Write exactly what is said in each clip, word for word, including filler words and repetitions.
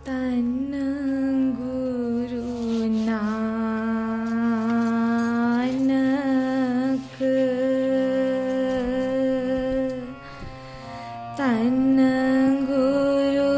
तन गुरु नानक तन गुरु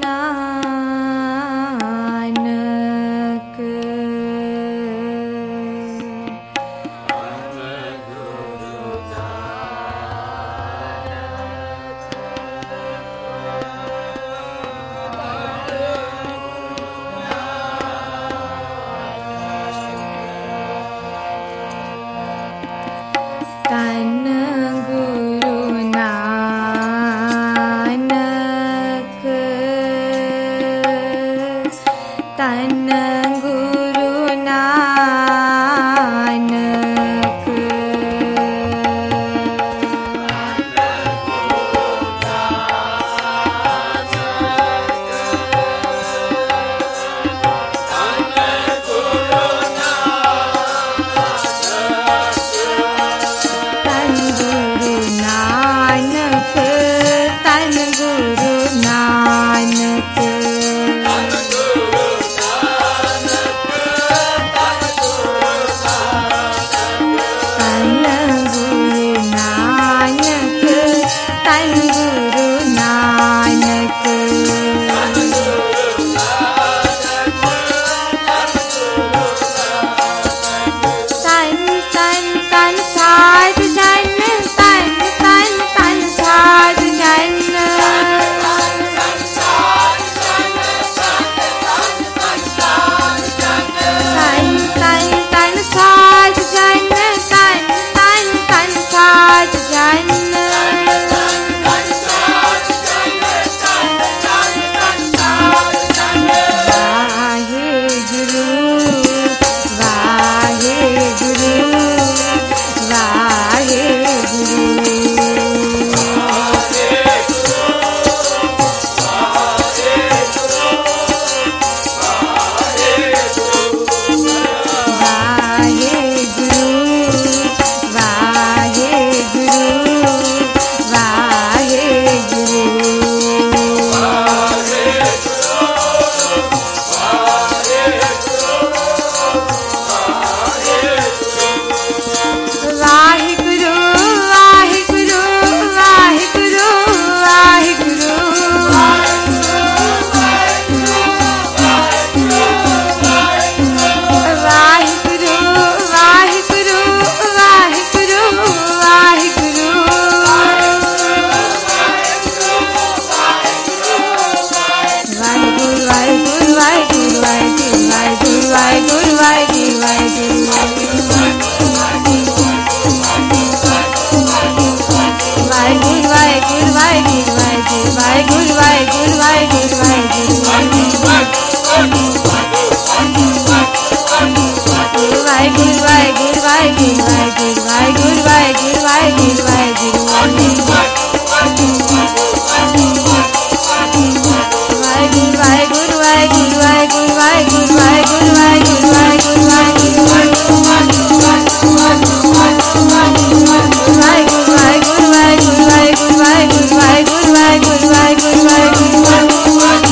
नानक तन गुरु नानक तन गुरु नानक Bye.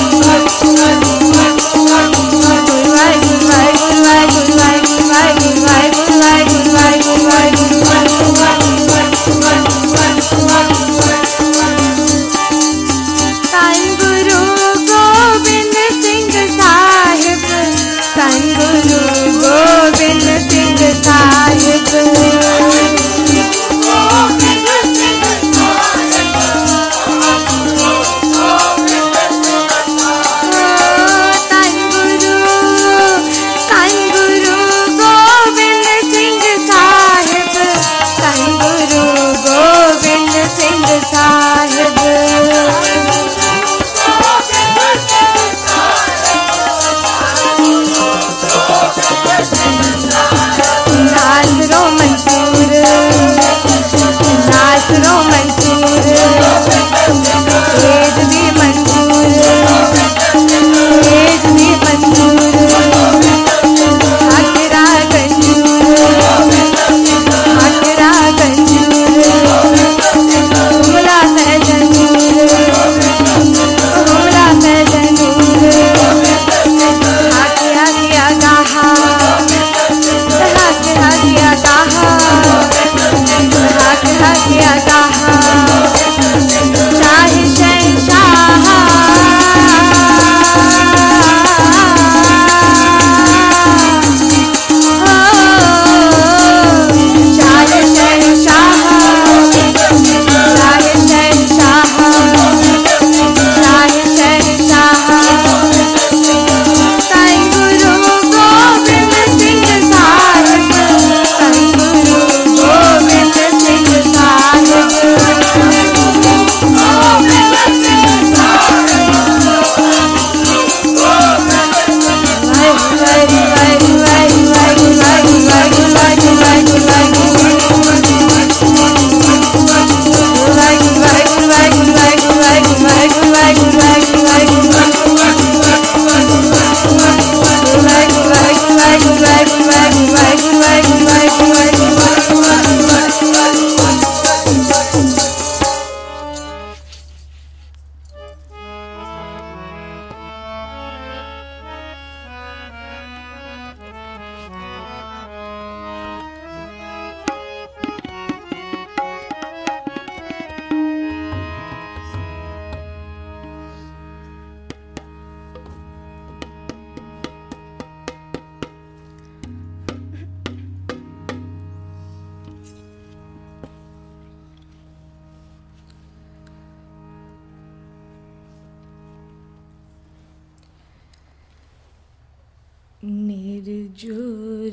निर्जुर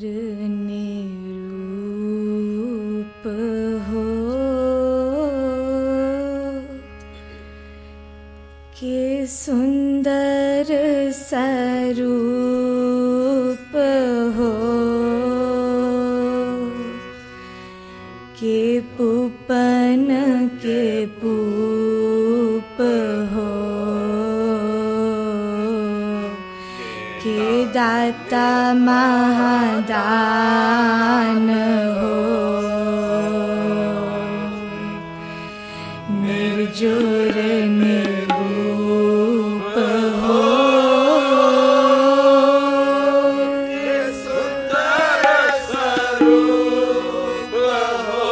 निरूप हो के सुंदर स्वरूप हो के पूपन के पूप हो के दाता महादान हो निर्जुर निरूप हो के सुंदर स्वरूप हो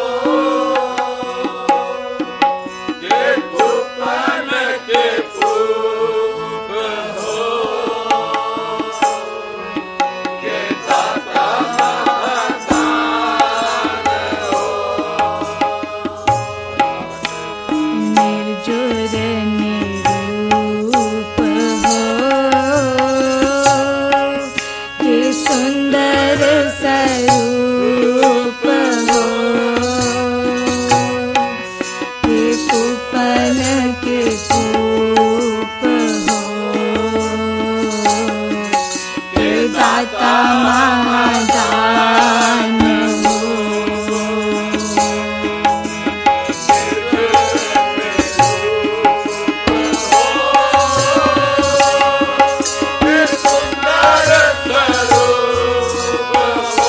के पूपन के पूप हो के दाता महादान हो निर्जुर निरूप हो के सुंदर स्वरूप हो के पूपन के पूप हो के दाता महादान हो के सुंदर स्वरूप हो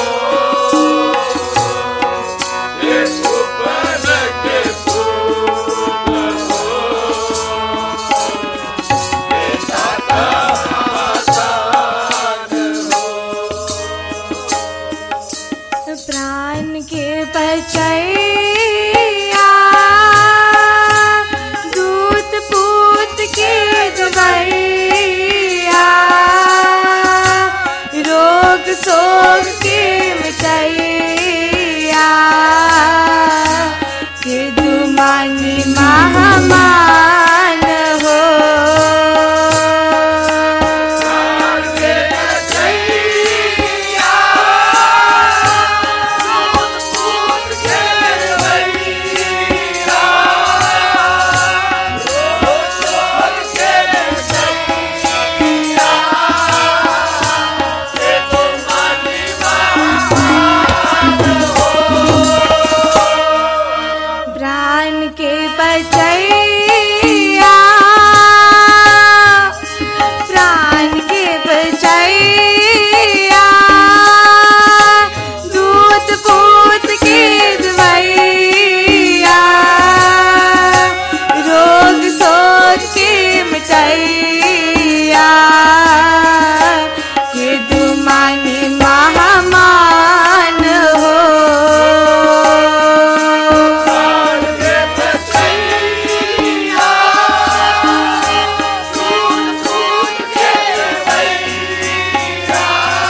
के पूपन के पूप हो के दाता महादान हो प्राण के बचैया दूत पूत के दुबैया रोग शोक के मिटैया के दुमानी महामान हो के बचैया दूत पूत के दुबैया रोग शोक के मिटैया के तुम्हारी महामान हो प्राण के बचैया प्राण के बचैया दूत पूत के दुबैया रोग सोच के मिटैया के दुमानी महामान हो प्राण के बचैया दूत पूत के दुबैया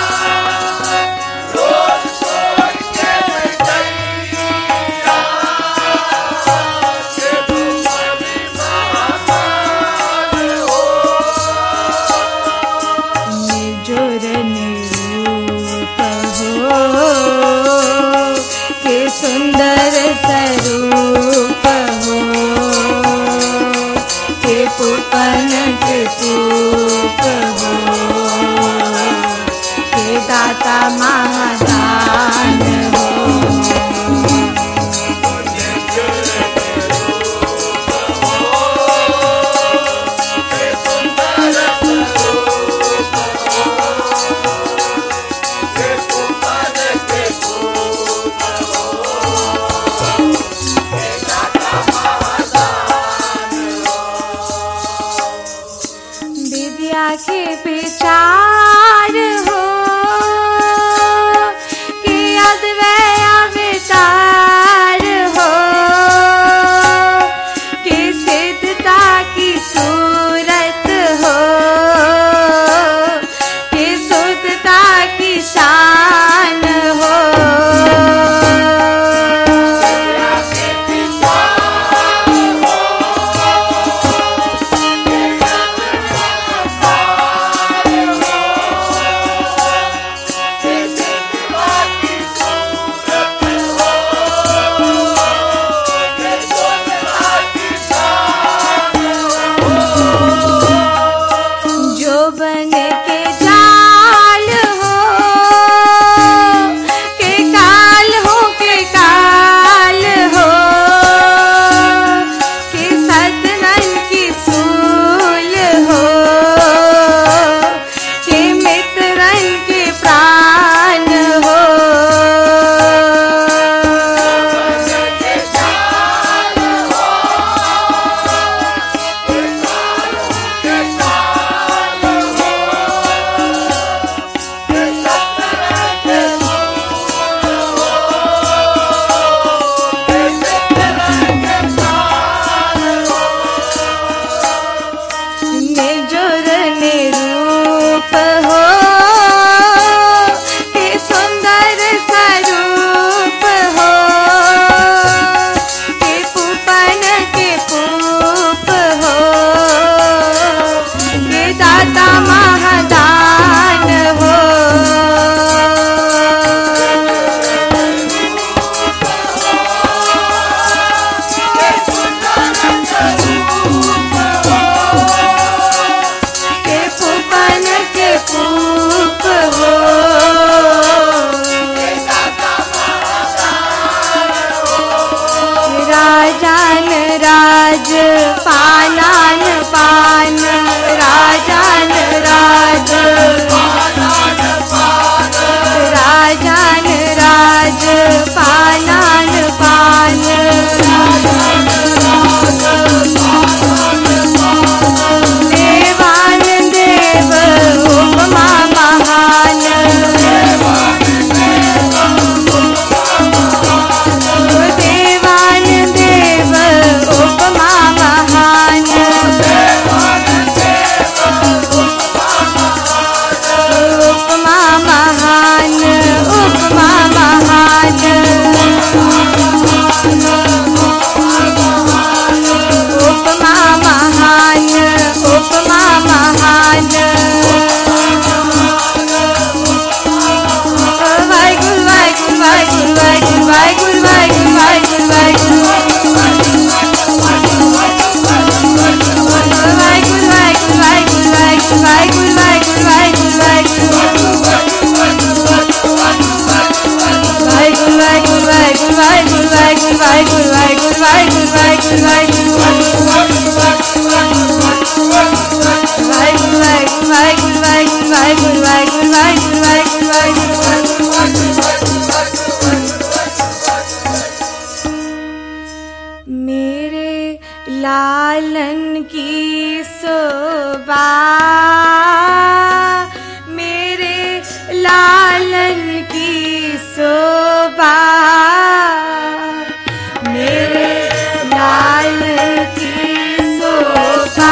रोग शोक के मिटैया के तुम्हारी महामान हो निर्जुर निरूप हो के सुंदर स्वरूप हो के पूपन के पूप हो के दाता महादान हो के सुंदर स्वरूप हो के पूपन के पूप हो के दाता महादान हो विद्या के विचार हो कि अद्वैय अवतार हो कि सिद्धता की सूरत हो कि शुद्धता की शान हो के विचार हो के अवतार हो दाता महादान हो। के पूपन के पूप हो। राजान राज पानान पान, राजान राज राजान राज पानान पान। देवान देव उपमा महान, देवान देव उपमा महान। उपमा महान, उपमा महान, उपमा महान, उपमा महान। वाहिगुरु वाहिगुरु वाहिगुरु वाहिगुरु वाहिगुरु वाहिगुरु वाहिगुरु मेरे लालन की शोभा, मेरे लालन की शोभा, मेरे लालन की शोभा।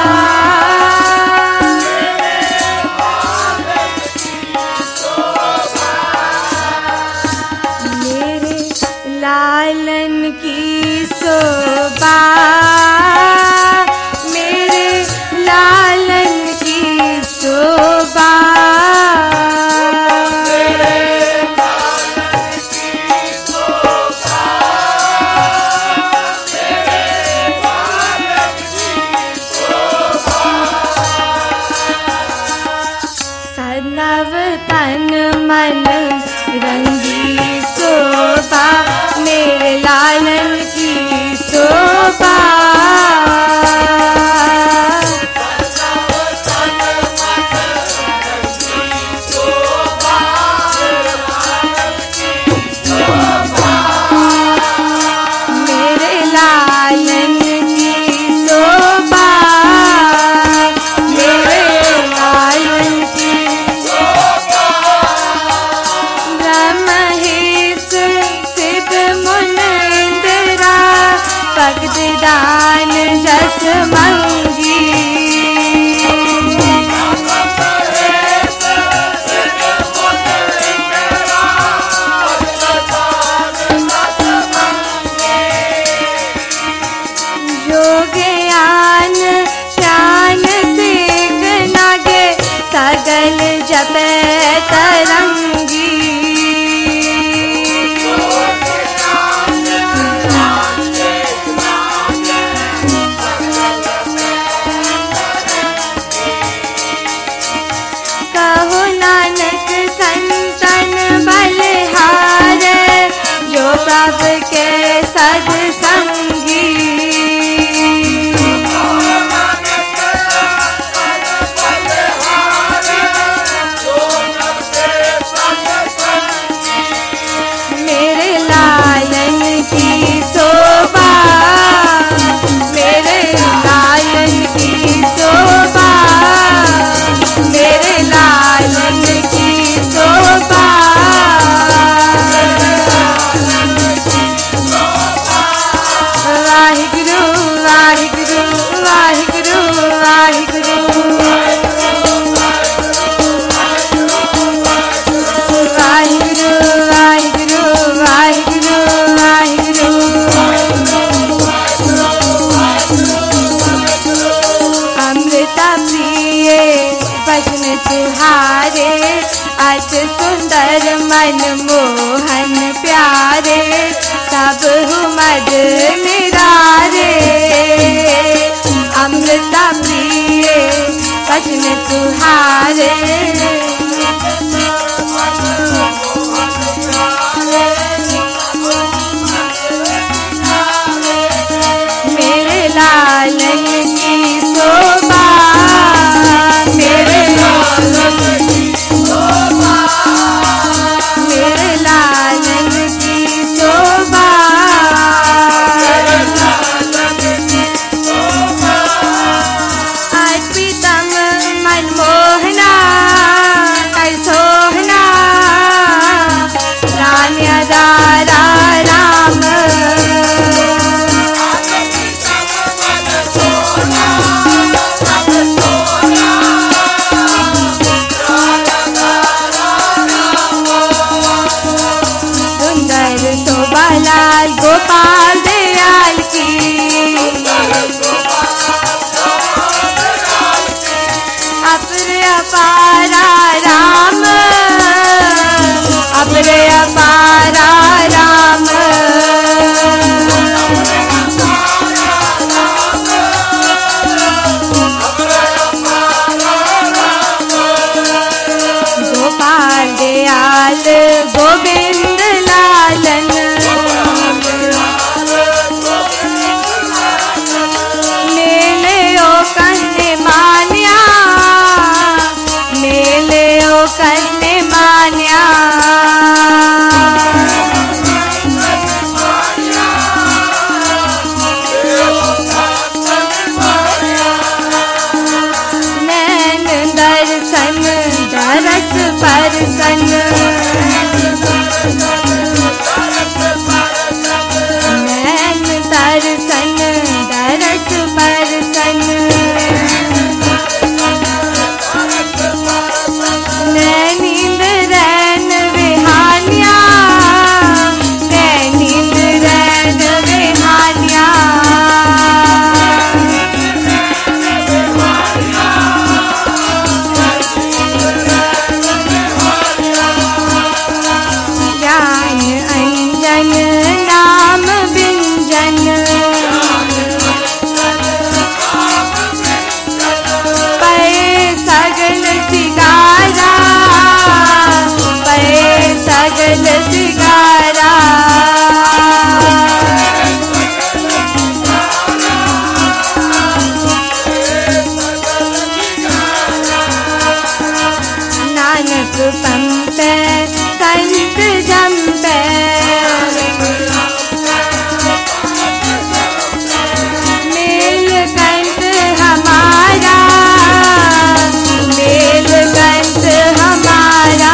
मेरे लालन की शोभा, मेरे लालन की शोभा। सनव तन मन रंगी शोभा, मेरे लालन की शोभा। मेरे लालन की शोभा, मेरे लालन की ब्रह्महेश सिद्ध मुन इंद्रा, भक्त दान जस मंगी। योगयान श्यान सेक नागे, सगल जपे तरंगी। कहो नानक संतन बलिहार, जो प्रभु के सत्संगी। Oh तुहारे अति सुंदर मन मोहन प्यारे सब मद निरारे अमृता प्रिय वचन तुहारे मेरे लालन की शोभा मेरे लालन की शोभा मेरे लालन की शोभा अर्पितम मनमोहना कैसोहना रान्यदा राम लाल गोपाल दयाल की अपरे अपारा राम अपरे अपारा राम गोपाल दयाल गोविंद लालन कन्ने मान्या मेले ओ कन्ने मान्या नैन दर्शन दरस परसन नैन दर्शन दरस परसन नींद रैन विहानिया नींद रैन विहानिया ज्ञान अंजन नाम व्यंजन सगल सिगारा पे सगल सिगारा नानक पंत संत जम्पे मेल कंठ हमारा मेल कंठ हमारा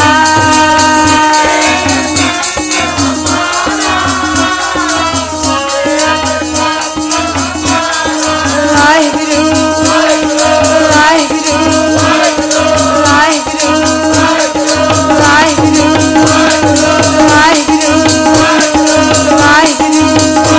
वाहिगुरु वाहिगुरु वाहिगुरु वाहिगुरु वाहिगुरु वाहिगुरु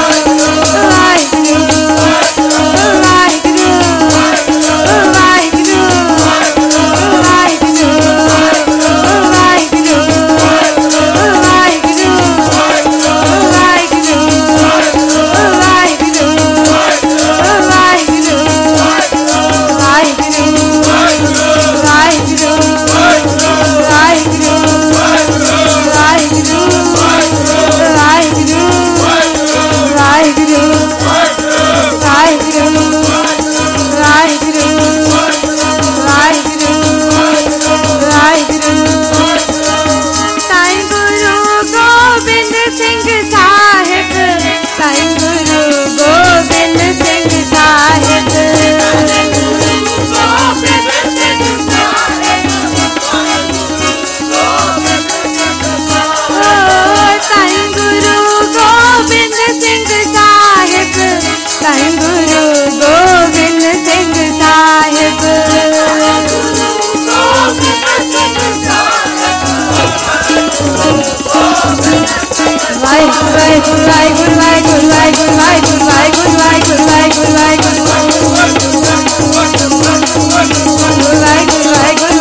वाहिगुरु वाहिगुरु वाहिगुरु वाहिगुरु वाहिगुरु वाहिगुरु वाहिगुरु वाहिगुरु वाहिगुरु वाहिगुरु वाहिगुरु वाहिगुरु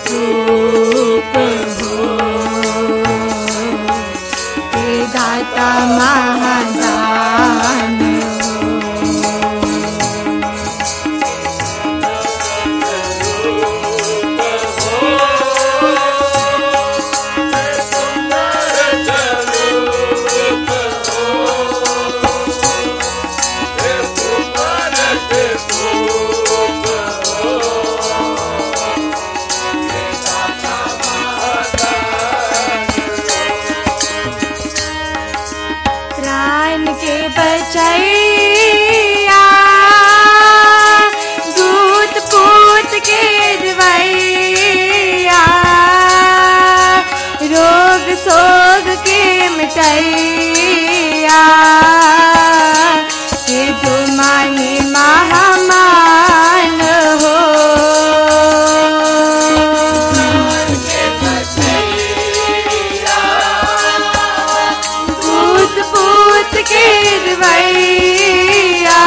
रूप हो, हे दाता महादान बचैया, दूत पूत के दवैया, रोग सोग के मिटैया, हे तुमानी महामान हो, दूत पूत के दवैया,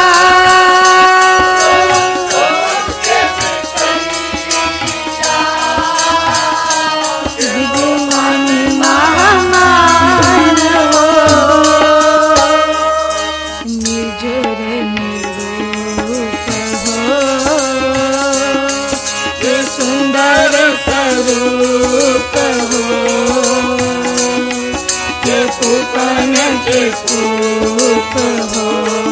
विद्यमानी महामान हो, निर्जर निरूप हो, हे सुंदर स्वरूप हो, हे पूपन के पूप हो,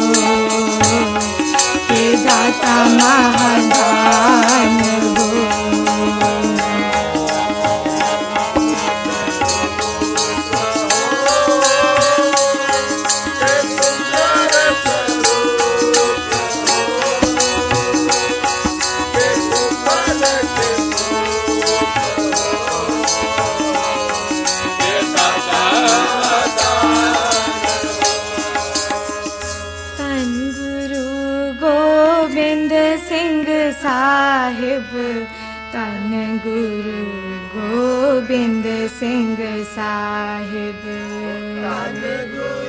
हे दाता महादान हो, साहिब तन गुरु गोबिंद सिंह साहिब, तन गुरु